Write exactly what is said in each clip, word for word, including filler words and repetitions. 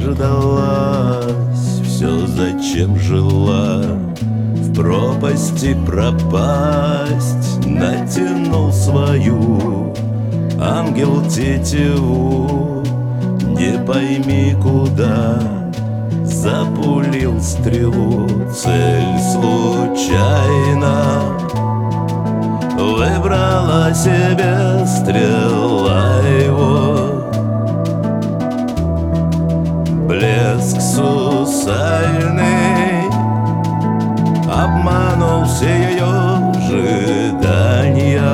дождалась все, зачем жила. В пропасти пропасть натянул свою ангел тетиву, не пойми куда запулил стрелу. Цель случайно выбрала себе стрела его. Блеск сусальный обманул все ее ожидания.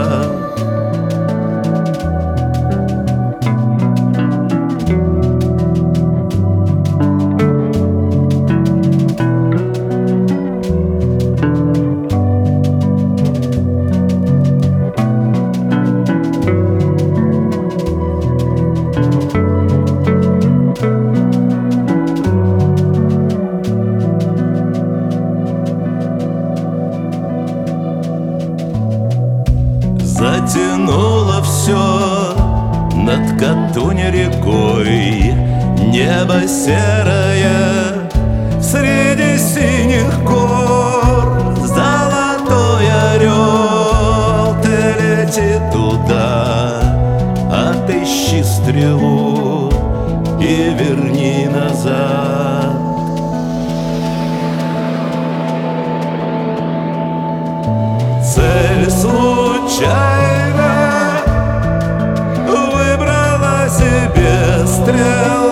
Затянуло все над Катунь рекой, небо серое среди синих гор. Золотой орел, ты лети туда, отыщи стрелу и верни назад. Цель случайно выбрала себе стрелу.